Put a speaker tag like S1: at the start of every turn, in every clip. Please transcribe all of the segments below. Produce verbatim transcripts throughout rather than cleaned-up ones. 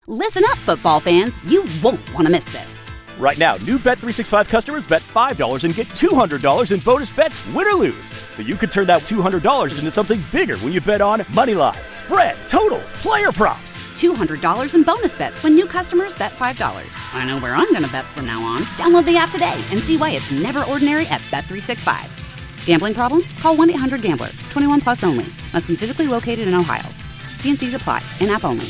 S1: Listen up, football fans. You won't want to miss this.
S2: Right now, new Bet three sixty-five customers bet five dollars and get two hundred dollars in bonus bets, win or lose. So you could turn that two hundred dollars into something bigger when you bet on money line, spread, totals, player props.
S1: two hundred dollars in bonus bets when new customers bet five dollars. I know where I'm going to bet from now on. Download the app today and see why it's never ordinary at Bet three sixty-five. Gambling problem? Call one eight hundred gambler. twenty-one plus only. Must be physically located in Ohio. T and C's apply. In-app only.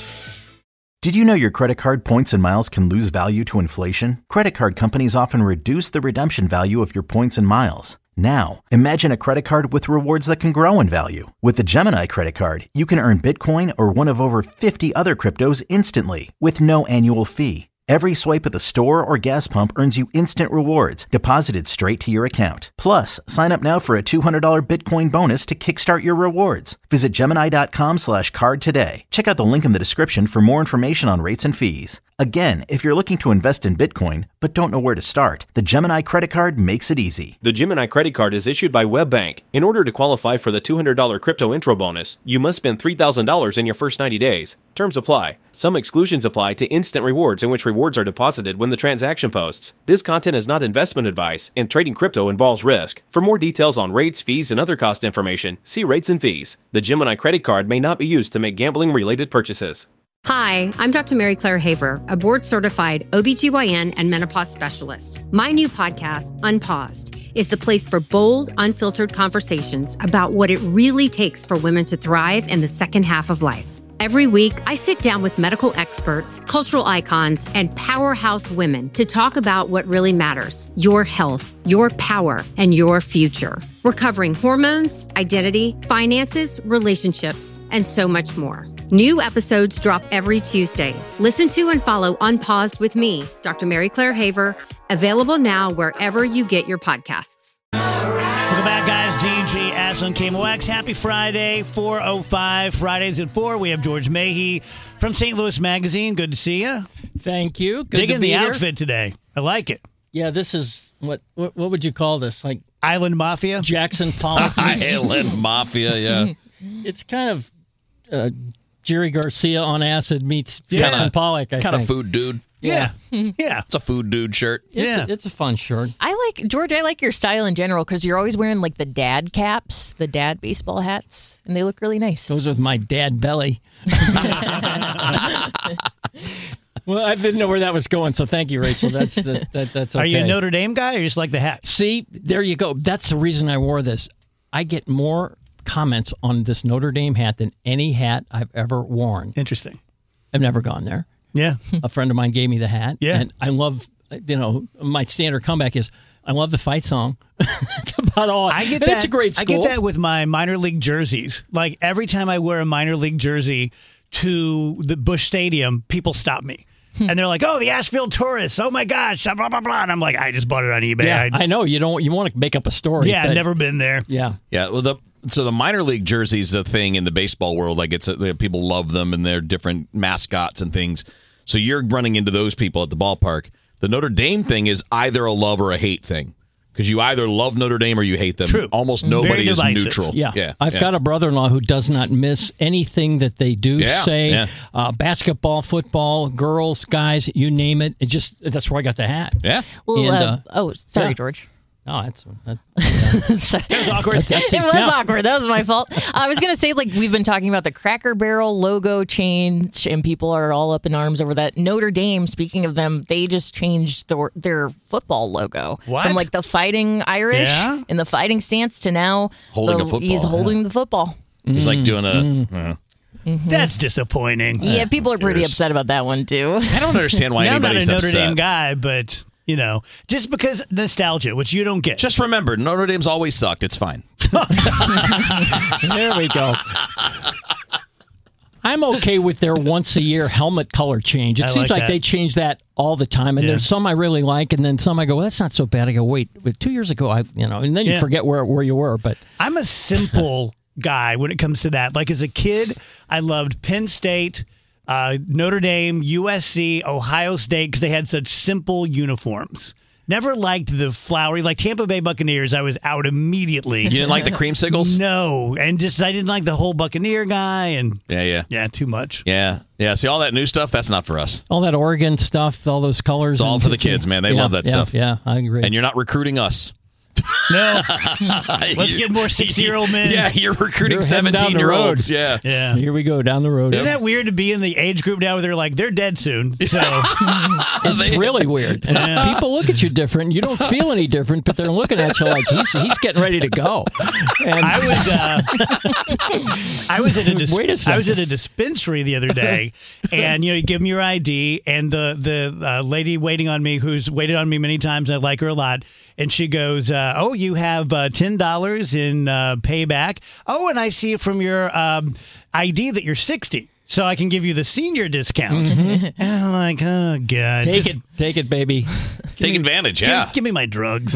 S3: Did you know your credit card points and miles can lose value to inflation? Credit card companies often reduce the redemption value of your points and miles. Now, imagine a credit card with rewards that can grow in value. With the Gemini Credit Card, you can earn Bitcoin or one of over fifty other cryptos instantly with no annual fee. Every swipe at the store or gas pump earns you instant rewards deposited straight to your account. Plus, sign up now for a two hundred dollars Bitcoin bonus to kickstart your rewards. Visit Gemini.com slash card today. Check out the link in the description for more information on rates and fees. Again, if you're looking to invest in Bitcoin but don't know where to start, the Gemini Credit Card makes it easy.
S4: The Gemini Credit Card is issued by WebBank. In order to qualify for the two hundred dollars crypto intro bonus, you must spend three thousand dollars in your first ninety days. Terms apply. Some exclusions apply to instant rewards, in which rewards are deposited when the transaction posts. This content is not investment advice, and trading crypto involves risk. For more details on rates, fees, and other cost information, see rates and fees. The Gemini Credit Card may not be used to make gambling-related purchases.
S5: Hi, I'm Doctor Mary Claire Haver, a board-certified O B G Y N and menopause specialist. My new podcast, Unpaused, is the place for bold, unfiltered conversations about what it really takes for women to thrive in the second half of life. Every week, I sit down with medical experts, cultural icons, and powerhouse women to talk about what really matters: your health, your power, and your future. We're covering hormones, identity, finances, relationships, and so much more. New episodes drop every Tuesday. Listen to and follow Unpaused with me, Doctor Mary Claire Haver, available now wherever you get your podcasts.
S6: Welcome back, guys. D G S on K M O X. Happy Friday, four oh five. Fridays at four. We have George Mahey from Saint Louis Magazine. Good to see you.
S7: Thank you. Good
S6: Digging
S7: to be
S6: the
S7: here.
S6: outfit today. I like it.
S7: Yeah, this is, what, what what would you call this? Like
S6: Island Mafia?
S7: Jackson Pollock.
S8: Island Mafia, yeah.
S7: It's kind of uh, Jerry Garcia on acid meets
S8: Yeah.
S7: Jackson
S8: Kinda-
S7: Pollock, I
S8: Kind of
S7: think.
S8: food dude.
S6: Yeah. Yeah.
S8: It's a food dude shirt.
S7: It's,
S6: Yeah.
S7: a, it's a fun shirt.
S9: I like, George, I like your style in general because you're always wearing like the dad caps, the dad baseball hats, and they look really nice.
S7: Goes with my dad belly. Well, I didn't know where that was going, so thank you, Rachel. That's the, that, that's okay.
S6: Are you a Notre Dame guy or you just like the hat?
S7: See, there you go. That's the reason I wore this. I get more comments on this Notre Dame hat than any hat I've ever worn.
S6: Interesting.
S7: I've never gone there.
S6: Yeah.
S7: A friend of mine gave me the hat.
S6: Yeah.
S7: And I love, you know, my standard comeback is, I love the fight song. That's about all.
S6: I get
S7: And
S6: that.
S7: It's a great school.
S6: I get that with my minor league jerseys. Like every time I wear a minor league jersey to the Busch Stadium, people stop me. And they're like, "Oh, the Asheville Tourists! Oh my gosh!" Blah blah blah. And I'm like, "I just bought it on eBay."
S7: Yeah,
S6: I,
S7: I know. You don't. You want to make up a story.
S6: yeah,
S7: but-
S6: never been there.
S7: Yeah.
S8: Yeah, well, the so the minor league jersey is a thing in the baseball world. Like it's a, people love them and they're different mascots and things. So you're running into those people at the ballpark. The Notre Dame thing is either a love or a hate thing. Because you either love Notre Dame or you hate them.
S6: True.
S8: Almost
S6: Very
S8: nobody is
S6: divisive.
S8: neutral.
S7: Yeah.
S8: yeah.
S7: I've
S8: yeah.
S7: got a brother-in-law who does not miss anything that they do
S8: Yeah,
S7: say.
S8: yeah.
S7: Uh, basketball, football, girls, guys, you name it. It just that's where I got the hat.
S8: Yeah.
S9: Well,
S7: And,
S9: uh,
S7: uh,
S9: oh, sorry,
S7: yeah.
S9: George.
S7: Oh, that's that,
S9: That
S6: was awkward.
S7: That's-
S9: it was
S7: yeah.
S9: awkward. That was my fault. I was going to say, like, we've been talking about the Cracker Barrel logo change, and people are all up in arms over that. Notre Dame, speaking of them, they just changed the, their football logo.
S6: What?
S9: From, like, the Fighting Irish
S6: Yeah?
S9: and the fighting stance to now
S8: Holding
S9: the,
S8: a football,
S9: he's
S8: yeah.
S9: holding the football.
S8: He's like doing a. uh,
S6: That's disappointing.
S9: Yeah, people are pretty
S8: cares?
S9: upset about that one, too.
S8: I don't understand why
S6: Now, I'm not a
S8: anybody's
S6: Notre
S8: upset.
S6: Dame guy, but you know, just because nostalgia, which you don't get.
S8: Just remember, Notre Dame's always sucked. It's fine.
S7: There we go. I'm okay with their once a year helmet color change. It
S6: I
S7: seems
S6: like
S7: like
S6: that.
S7: they change that all the time, and
S6: Yeah.
S7: there's some I really like, and then some I go, well, that's not so bad. I go, wait, but two years ago, I, you know, and then you
S6: Yeah.
S7: forget where where you were. But
S6: I'm a simple guy when it comes to that. Like as a kid, I loved Penn State, uh, Notre Dame, U S C, Ohio State because they had such simple uniforms. Never liked the flowery, like Tampa Bay Buccaneers. I was out immediately.
S8: You didn't like the creamsicles?
S6: No, and just I didn't like the whole Buccaneer guy, and
S8: Yeah, yeah.
S6: yeah, too much.
S8: Yeah. Yeah. See, all that new stuff, that's not for us.
S7: All that Oregon stuff, all those colors.
S8: It's all
S7: and-
S8: for the kids, man. They
S7: Yeah,
S8: love that
S7: yeah,
S8: stuff.
S7: Yeah, I agree.
S8: And you're not recruiting us.
S6: No, let's get more sixty-year-old men.
S8: Yeah, you're recruiting
S7: You're heading down the
S8: seventeen-year-olds.
S7: road.
S8: Yeah.
S6: Yeah.
S7: Here we go down the road.
S6: Isn't that weird to be in the age group now where they're like, they're dead soon? So
S7: It's really weird. And
S6: Yeah.
S7: people look at you different. You don't feel any different, but they're looking at you like he's he's getting ready to go. And
S6: I was uh, I was at a dis-
S7: Wait a second.
S6: I was at a dispensary the other day, and you know, you give them your I D, and the the uh, lady waiting on me, who's waited on me many times, I like her a lot, and she goes, uh, "Oh, you have uh, ten dollars in uh, payback. Oh, and I see from your um, I D that you're sixty." So I can give you the senior discount. And I'm like, oh, God.
S7: take
S6: just
S7: it, take it, baby.
S8: Take advantage,
S6: Give,
S8: yeah.
S6: give me my drugs.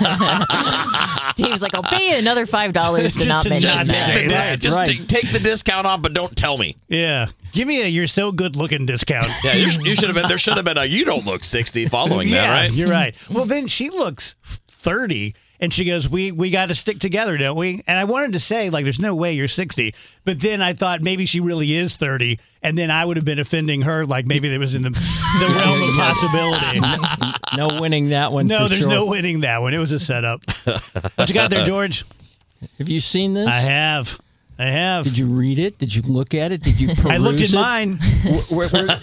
S9: Dave's like, I'll pay you another five dollars to
S6: Just
S9: not
S6: to
S9: mention
S6: not
S9: that.
S6: say
S8: Take the,
S6: that.
S8: dis- just
S7: right.
S8: t- take the discount off, but don't tell me.
S6: Yeah. Give me a you're so good looking discount.
S8: Yeah, you, sh- you should have been. There should have been a you don't look sixty following
S6: yeah,
S8: that, right?
S6: You're right. Well, then she looks thirty, and she goes, "We we got to stick together, don't we?" And I wanted to say, like, "There's no way you're sixty," but then I thought maybe she really is thirty, and then I would have been offending her, like maybe that was in the the realm of possibility.
S7: No winning that one.
S6: No,
S7: for
S6: there's
S7: sure.
S6: no winning that one. It was a setup. What you got there, George?
S7: Have you seen this?
S6: I have. I have.
S7: Did you read it? Did you look at it? Did you peruse
S6: I looked at
S7: it?
S6: mine.
S7: We're, we're,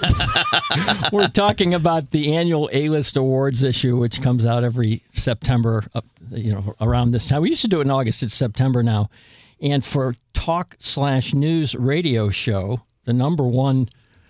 S7: we're talking about the annual A-List Awards issue, which comes out every September, uh, you know, around this time. We used to do it in August. It's September now. And for talk slash news radio show, the number one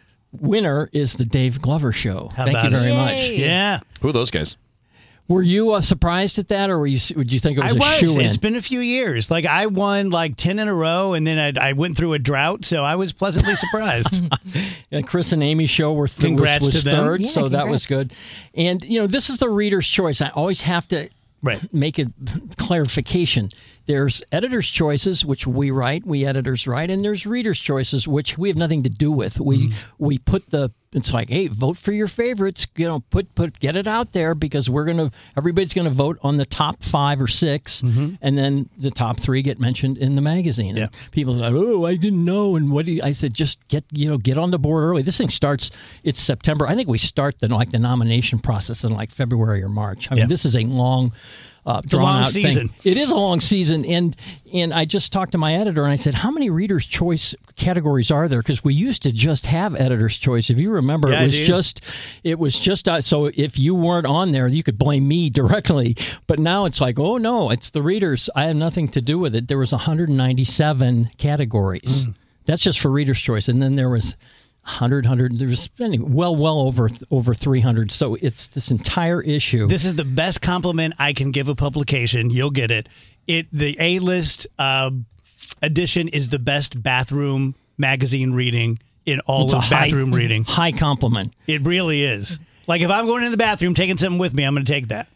S7: winner is the Dave Glover Show.
S6: How
S7: Thank
S6: about
S7: you very
S9: it?
S7: much.
S9: Yay.
S6: Yeah.
S8: Who are those guys?
S7: Were you uh, surprised at that, or were you, would you think it was
S6: I
S7: a
S6: was.
S7: shoe-in?
S6: It's been a few years. Like I won like ten in a row, and then I, I went through a drought, so I was pleasantly surprised.
S7: And Chris and Amy's show were th-
S6: Congrats
S7: was, was
S6: to them.
S7: third,
S9: Yeah,
S7: so that was
S9: congrats.
S7: good. And you know, this is the reader's choice. I always have to
S6: Right.
S7: make a clarification. There's editor's choices, which we write, we editors write, and there's reader's choices, which we have nothing to do with. We
S6: Mm-hmm.
S7: we put the it's like, hey, vote for your favorites. You know, put put get it out there because we're gonna everybody's gonna vote on the top five or six, and then the top three get mentioned in the magazine.
S6: Mm-hmm. Yeah.
S7: And people are like, oh, I didn't know, and what do you, I said, just get you know get on the board early. This thing starts. It's September. I think we start the like the nomination process in like February or March. I mean,
S6: Yeah.
S7: this is a long. Uh,
S6: a long
S7: drawn-out
S6: season.
S7: thing. It is a long season, and and I just talked to my editor, and I said, how many Reader's Choice categories are there? Because we used to just have Editor's Choice. If you remember,
S6: Yeah, I
S7: it was
S6: do.
S7: just it was just uh, so if you weren't on there, you could blame me directly. But now it's like, oh no, it's the readers. I have nothing to do with it. There was one hundred ninety-seven categories.
S6: Mm.
S7: That's just for Reader's Choice, and then there was. one hundred, one hundred, there's anyway, well, well over over three hundred. So it's this entire issue.
S6: This is the best compliment I can give a publication. You'll get it. It the A-list uh, edition is the best bathroom magazine reading in all
S7: It's a
S6: of
S7: high-
S6: bathroom reading.
S7: high compliment.
S6: It really is. Like if I'm going in the bathroom taking something with me, I'm going to take that.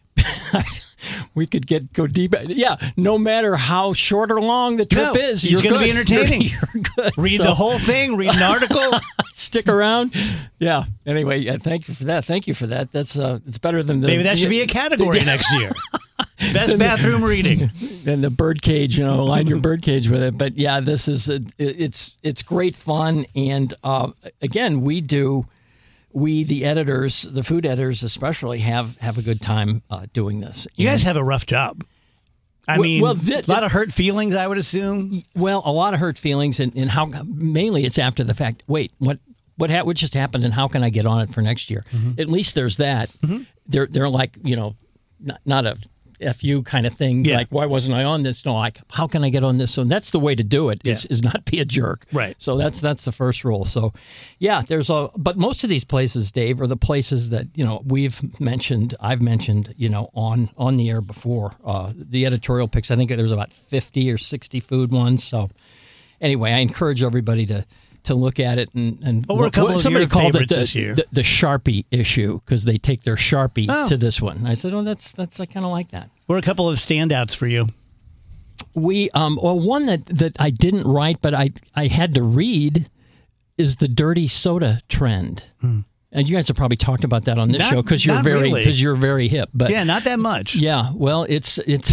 S7: We could get go deep. Yeah, no matter how short or long the trip
S6: No,
S7: is,
S6: it's
S7: you're
S6: gonna
S7: good.
S6: be entertaining.
S7: You're, you're good.
S6: Read
S7: So,
S6: the whole thing. Read an article.
S7: Stick around. Yeah. Anyway, yeah, thank you for that. Thank you for that. That's uh, it's better than the
S6: Maybe that should be a category next year. Best bathroom reading.
S7: than the bird cage. You know, line your bird cage with it. But yeah, this is a, it's it's great fun, and uh, again, we do. We, the editors, the food editors especially, have, have a good time uh, doing this.
S6: You guys
S7: And-
S6: have a rough job. I
S7: Well-
S6: mean,
S7: well, thi-
S6: a lot of hurt feelings, I would assume.
S7: Well, a lot of hurt feelings, and, and how mainly it's after the fact. Wait, what what ha- what just happened, and how can I get on it for next year? At least there's that. They're they're like you know, not not a F you kind of thing.
S6: Yeah.
S7: Like why wasn't I on this? No, like how can I get on this? So that's the way to do it. Is
S6: Yeah.
S7: is not be a jerk.
S6: Right.
S7: So that's that's the first rule. So yeah, there's a but most of these places, Dave, are the places that you know we've mentioned. I've mentioned you know on on the air before. Uh, the editorial picks. I think there's about fifty or sixty food ones. So anyway, I encourage everybody to to look at it and and
S6: What were a couple of
S7: somebody
S6: your
S7: called it
S6: favorites
S7: the,
S6: this year?
S7: the, the Sharpie issue because they take their Sharpie
S6: Oh.
S7: to this one. I said, oh, that's that's I kind of like that.
S6: What are a couple of standouts for you?
S7: We um well one that, that I didn't write but I I had to read is the dirty soda trend. And you guys have probably talked about that on this
S6: Not-
S7: show because you're
S6: not
S7: very
S6: really.
S7: because you're very hip. But
S6: Yeah, not that much.
S7: yeah, well, it's it's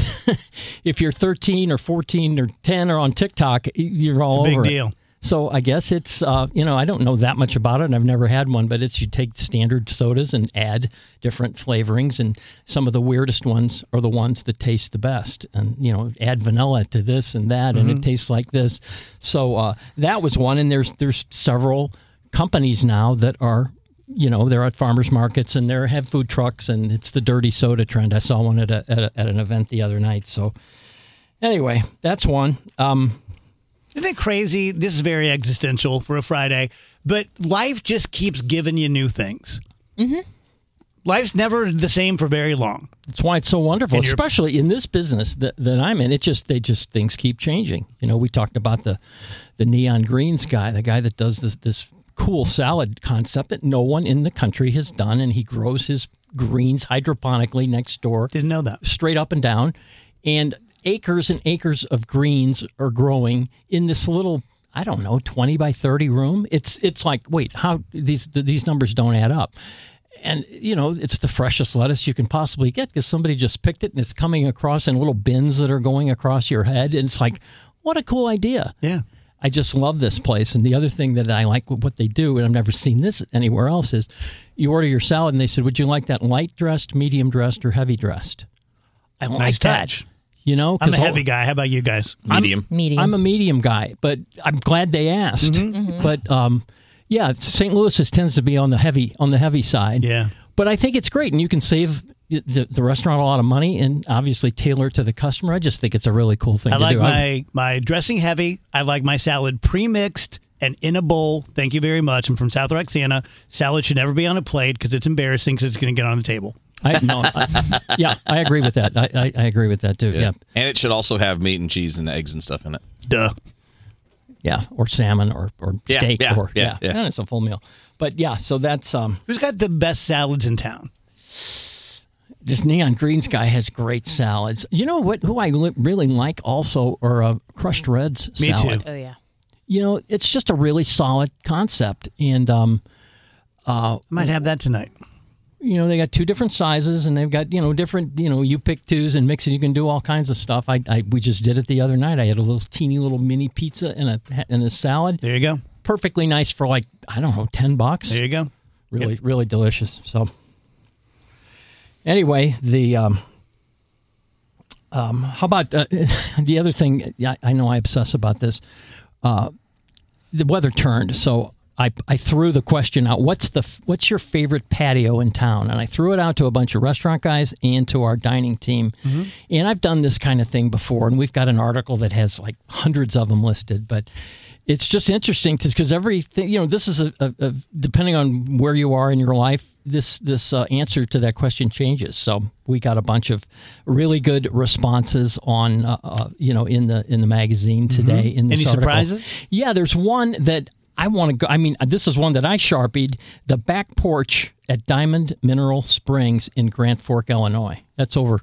S7: if you're thirteen or fourteen or ten or on TikTok, you're all
S6: It's a big
S7: over
S6: deal.
S7: it. So I guess it's uh, you know I don't know that much about it, and I've never had one. But it's you take standard sodas and add different flavorings, and some of the weirdest ones are the ones that taste the best. And you know, add vanilla to this and that, and
S6: Mm-hmm.
S7: it tastes like this. So uh, that was one, and there's there's several companies now that are. You know, they're at farmers markets and they have food trucks, and it's the dirty soda trend. I saw one at a, at, a, at an event the other night. So, anyway, that's one. Um,
S6: Isn't it crazy? This is very existential for a Friday, but life just keeps giving you new things. Mm-hmm. Life's never the same for very long.
S7: that's why it's so wonderful,
S6: And you're-
S7: especially in this business that, that I'm in. It just they just things keep changing. You know, we talked about the the neon greens guy, the guy that does this this cool salad concept that no one in the country has done, and he grows his greens hydroponically next door.
S6: Didn't know that.
S7: Straight up and down, and acres and acres of greens are growing in this little, I don't know, twenty by thirty room. It's it's like, wait, how these these numbers don't add up. And, you know, it's the freshest lettuce you can possibly get because somebody just picked it and it's coming across in little bins that are going across your head. And it's like, what a cool idea.
S6: Yeah.
S7: I just love this place. And the other thing that I like with what they do, and I've never seen this anywhere else, is you order your salad and they said, would you like that light dressed, medium dressed, or heavy dressed? I like
S6: Nice
S7: that.
S6: touch.
S7: You know,
S6: I'm a
S7: 'cause all-
S6: heavy guy. How about you guys?
S8: Medium.
S9: Medium.
S7: I'm a medium guy, but I'm glad they asked.
S6: Mm-hmm.
S7: But um, yeah, Saint Louis is, tends to be on the heavy on the heavy side.
S6: Yeah.
S7: But I think it's great, and you can save the, the restaurant a lot of money, and obviously tailor it to the customer. I just think it's a really cool thing
S6: I
S7: to
S6: like
S7: do.
S6: my, my dressing heavy. I like my salad pre-mixed and in a bowl. Thank you very much. I'm from South Roxana. Salad should never be on a plate because it's embarrassing because it's going to get on the table.
S7: I, no, I, yeah, I agree with that. I, I, I agree with that too. Yeah.
S8: And it should also have meat and cheese and eggs and stuff in it.
S6: Duh.
S7: Yeah, or salmon, or, or
S8: Yeah,
S7: steak,
S8: yeah,
S7: or
S8: yeah, yeah.
S7: And it's a full meal. But yeah, so that's um,
S6: Who's got the best salads in town?
S7: this Neon Greens guy has great salads. You know what? Who I li- really like also are uh, Crushed Reds
S6: Me
S7: salad.
S6: too.
S9: Oh, yeah.
S7: You know, it's just a really solid concept, and um,
S6: I might have that tonight.
S7: you know, they got two different sizes, and they've got, you know, different, you know, you pick twos and mix it. You can do all kinds of stuff. I, I we just did it the other night. I had a little teeny little mini pizza and a and a salad.
S6: There you go.
S7: Perfectly nice for like, I don't know, ten bucks.
S6: There you go.
S7: Really, really delicious. So, anyway, the um, um, how about uh, the other thing? Yeah, I know I obsess about this. Uh, the weather turned, so I I threw the question out. What's the what's your favorite patio in town? And I threw it out to a bunch of restaurant guys and to our dining team.
S6: Mm-hmm.
S7: And I've done this kind of thing before, and we've got an article that has like hundreds of them listed, but. It's just interesting because everything, you know, this is a, a, a depending on where you are in your life, this this uh, answer to that question changes. So we got a bunch of really good responses on, uh, uh, you know, in the in the magazine today.
S6: Mm-hmm.
S7: In this
S6: Any
S7: article.
S6: surprises?
S7: Yeah, there's one that I want to go. I mean, this is one that I sharpied. The back porch at Diamond Mineral Springs in Grand Fork, Illinois. That's over.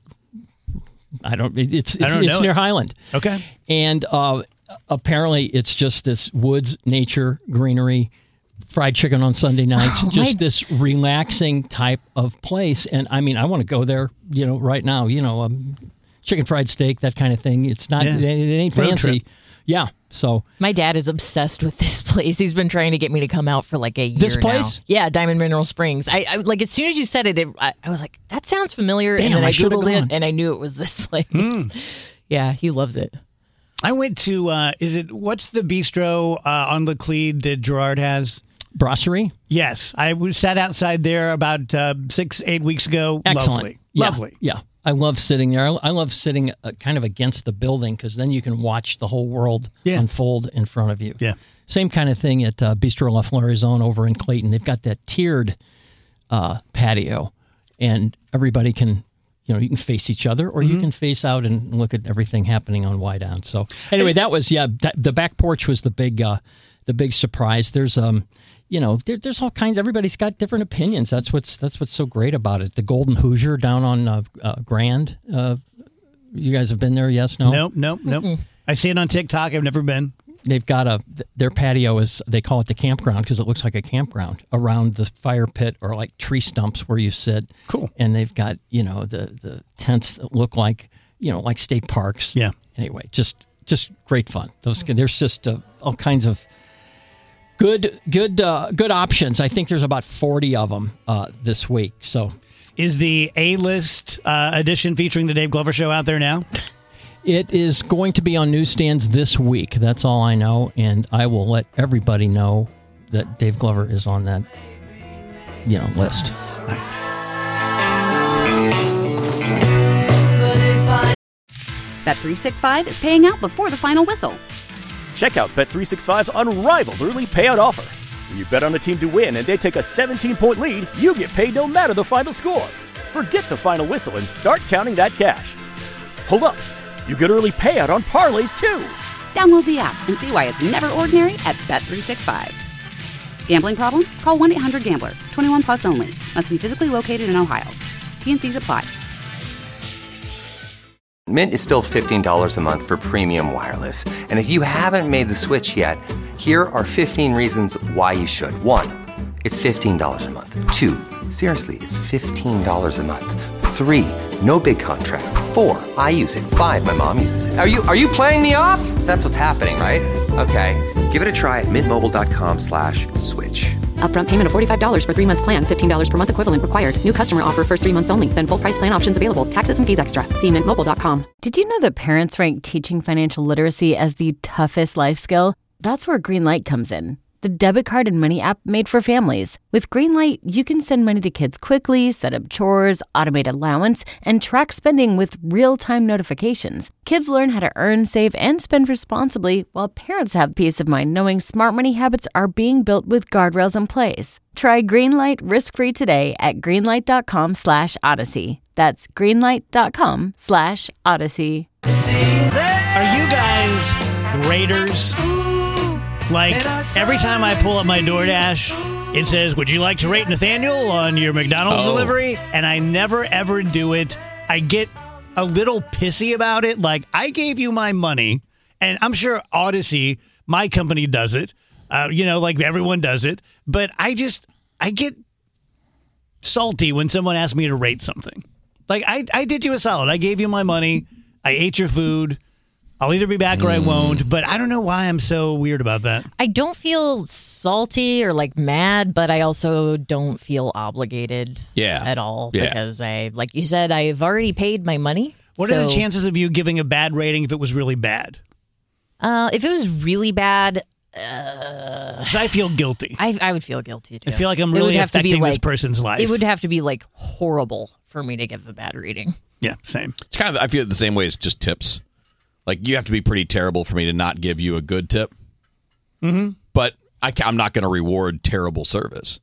S7: I don't. It's it's,
S6: I don't
S7: it's
S6: know
S7: near
S6: it.
S7: Highland.
S6: Okay.
S7: And uh, apparently, it's just this woods, nature, greenery, fried chicken on Sunday nights,
S9: Oh,
S7: just
S9: my-
S7: this relaxing type of place. And I mean, I want to go there, you know, right now, you know, um, chicken fried steak, that kind of thing. It's not,
S6: Yeah.
S7: it, it ain't
S6: Road
S7: fancy.
S6: trip.
S7: Yeah. So
S9: My dad is obsessed with this place. He's been trying to get me to come out for like a year
S7: This place?
S9: now. Yeah, Diamond Mineral Springs. I, I like as soon as you said it, it I, I was like, that sounds familiar.
S7: Damn,
S9: and then
S7: I
S9: I,
S7: should've
S9: Googled
S7: gone.
S9: it and I knew it was this place.
S6: Hmm.
S9: Yeah, he loves it.
S6: I went to, uh, is it, what's the bistro uh, on Laclede that Gerard has?
S7: brasserie.
S6: Yes. I was sat outside there about uh, six, eight weeks ago.
S7: Excellent.
S6: Lovely.
S7: Yeah,
S6: Lovely.
S7: Yeah. I love sitting there. I, I love sitting uh, kind of against the building because then you can watch the whole world
S6: Yeah.
S7: unfold in front of you.
S6: Yeah.
S7: Same kind of thing at uh, Bistro La Florizone over in Clayton. They've got that tiered uh, patio, and everybody can, you know, you can face each other or
S6: Mm-hmm.
S7: you can face out and look at everything happening on Wydown. So anyway, that was yeah. That, the back porch was the big, uh, the big surprise. There's um. You know, there, there's all kinds. Everybody's got different opinions. That's what's that's what's so great about it. The Golden Hoosier down on uh, uh, Grand. Uh, you guys have been there? Yes? No?
S6: Nope, nope, nope. I see it on TikTok. I've never been.
S7: they've got a their patio is they call it the campground because it looks like a campground around the fire pit or like tree stumps where you sit.
S6: Cool.
S7: And they've got you know the the tents that look like you know like state parks.
S6: Yeah.
S7: Anyway, just just great fun. Those there's just uh, all kinds of good good uh, good options. I think there's about forty of them uh, this week. So
S6: is the A-list uh, edition featuring the Dave Glover Show out there now?
S7: It is going to be on newsstands this week. That's all I know, and I will let everybody know that Dave Glover is on that, you know, list.
S1: Bet three sixty-five is paying out before the final whistle.
S2: Check out Bet three sixty-five's unrivaled early payout offer. When you bet on a team to win and they take a seventeen-point lead, you get paid no matter the final score. Forget the final whistle and start counting that cash. Hold up. You get early payout on parlays, too.
S1: Download the app and see why it's never ordinary at Bet three sixty-five. Gambling problem? Call one eight hundred gambler. twenty-one plus only. Must be physically located in Ohio. T and C's apply.
S10: Mint is still fifteen dollars a month for premium wireless. And if you haven't made the switch yet, here are fifteen reasons why you should. One, it's fifteen dollars a month. Two, seriously, it's fifteen dollars a month. Three, no big contrast. Four, I use it. Five, my mom uses it. Are you are you playing me off? That's what's happening, right? Okay, give it a try at mintmobile.com slash switch.
S11: Upfront payment of forty-five dollars for three-month plan. fifteen dollars per month equivalent required. New customer offer first three months only. Then full price plan options available. Taxes and fees extra. See mint mobile dot com.
S12: Did you know that parents rank teaching financial literacy as the toughest life skill? That's where Greenlight comes in. The debit card and money app made for families. With Greenlight, you can send money to kids quickly, set up chores, automate allowance, and track spending with real-time notifications. Kids learn how to earn, save, and spend responsibly, while parents have peace of mind knowing smart money habits are being built with guardrails in place. Try Greenlight risk-free today at greenlight.com slash odyssey. That's greenlight.com slash odyssey.
S6: Are you guys raters? Like, every time I pull up my DoorDash, it says, would you like to rate Nathaniel on your McDonald's
S8: Oh.
S6: delivery? And I never, ever do it. I get a little pissy about it. Like, I gave you my money, and I'm sure Odyssey, my company, does it. Uh, you know, like everyone does it. But I just, I get salty when someone asks me to rate something. Like, I, I did you a solid. I gave you my money. I ate your food. I'll either be back or I won't, but I don't know why I'm so weird about that.
S9: I don't feel salty or like mad, but I also don't feel obligated
S8: Yeah.
S9: at all
S8: Yeah.
S9: because I, like you said, I've already paid my money.
S6: What
S9: so,
S6: are the chances of you giving a bad rating if it was really bad?
S9: Uh, if it was really bad,
S6: Because I feel guilty.
S9: I, I would feel guilty too.
S6: I feel like I'm
S9: It would
S6: really
S9: have to be
S6: affecting this
S9: like-
S6: person's life.
S9: It would have to be like horrible for me to give a bad rating.
S6: Yeah, same.
S8: It's kind of, I feel it the same way as just tips. Like, you have to be pretty terrible for me to not give you a good tip.
S6: Mm-hmm.
S8: But I, ca- I'm not going to reward terrible service.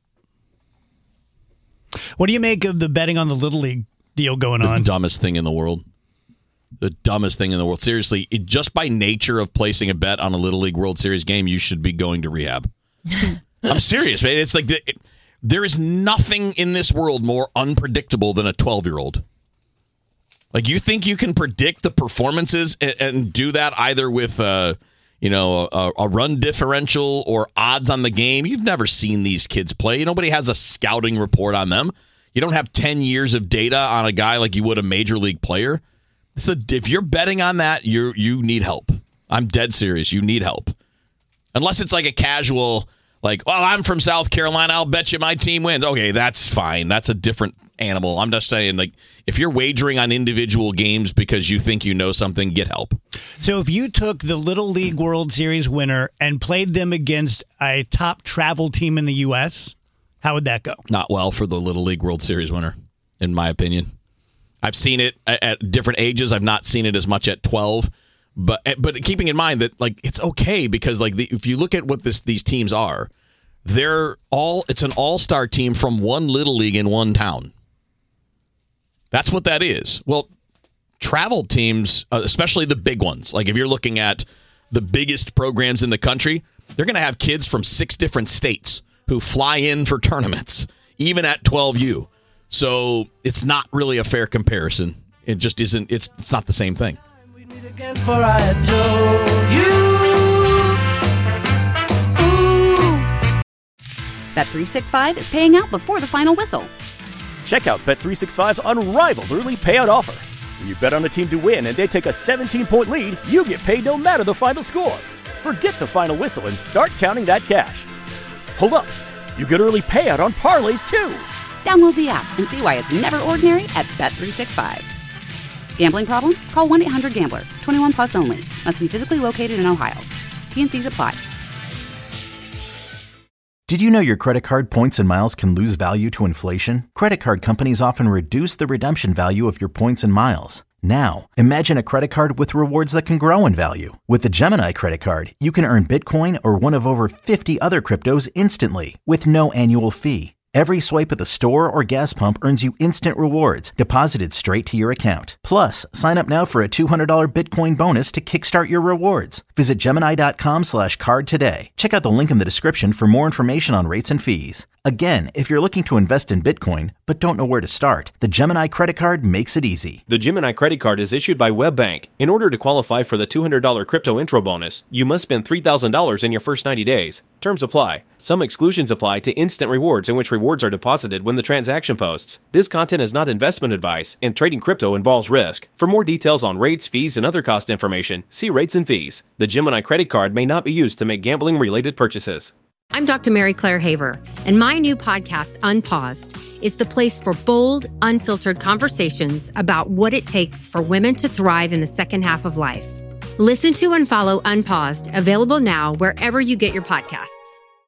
S6: What do you make of the betting on the Little League deal going
S8: The
S6: on?
S8: dumbest thing in the world. The dumbest thing in the world. Seriously, it, just by nature of placing a bet on a Little League World Series game, you should be going to rehab. I'm serious, man. It's like the, it, there is nothing in this world more unpredictable than a twelve-year-old. Like, you think you can predict the performances and, and do that either with, uh, you know, a, a run differential or odds on the game? You've never seen these kids play. Nobody has a scouting report on them. You don't have ten years of data on a guy like you would a major league player. So if you're betting on that, you you need help. I'm dead serious. You need help. Unless it's like a casual, like, well, I'm from South Carolina. I'll bet you my team wins. Okay, that's fine. That's a different animal. I'm just saying, like, if you're wagering on individual games because you think you know something, get help.
S6: So if you took the Little League World Series winner and played them against a top travel team in the U S, how would that go?
S8: Not well for the Little League World Series winner, in my opinion. I've seen it at, at different ages. I've not seen it as much at twelve. But but keeping in mind that, like, it's okay because, like, the, if you look at what this these teams are, they're all it's an all-star team from one Little League in one town. That's what that is. Well, travel teams, uh, especially the big ones, like if you're looking at the biggest programs in the country, they're going to have kids from six different states who fly in for tournaments, even at twelve U. So it's not really a fair comparison. It just isn't. It's it's not the same thing.
S13: For I told you
S1: Bet three sixty-five is paying out before the final whistle.
S2: Check out Bet three sixty-five's unrivaled early payout offer. When you bet on a team to win and they take a seventeen-point lead, you get paid no matter the final score. Forget the final whistle and start counting that cash. Hold up. You get early payout on parlays, too.
S1: Download the app and see why it's never ordinary at Bet three sixty-five. Gambling problem? Call one eight hundred gambler. twenty-one plus only. Must be physically located in Ohio. T N Cs apply.
S3: Did you know your credit card points and miles can lose value to inflation? Credit card companies often reduce the redemption value of your points and miles. Now, imagine a credit card with rewards that can grow in value. With the Gemini credit card, you can earn Bitcoin or one of over fifty other cryptos instantly with no annual fee. Every swipe at the store or gas pump earns you instant rewards deposited straight to your account. Plus, sign up now for a two hundred dollars Bitcoin bonus to kickstart your rewards. Visit Gemini.com slash card today. Check out the link in the description for more information on rates and fees. Again, if you're looking to invest in Bitcoin but don't know where to start, the Gemini credit card makes it easy.
S4: The Gemini credit card is issued by WebBank. In order to qualify for the two hundred dollars crypto intro bonus, you must spend three thousand dollars in your first ninety days. Terms apply. Some exclusions apply to instant rewards, in which rewards are deposited when the transaction posts. This content is not investment advice, and trading crypto involves risk. For more details on rates, fees, and other cost information, see rates and fees. The Gemini credit card may not be used to make gambling-related purchases.
S5: I'm Doctor Mary Claire Haver, and my new podcast, Unpaused, is the place for bold, unfiltered conversations about what it takes for women to thrive in the second half of life. Listen to and follow Unpaused, available now wherever you get your podcasts.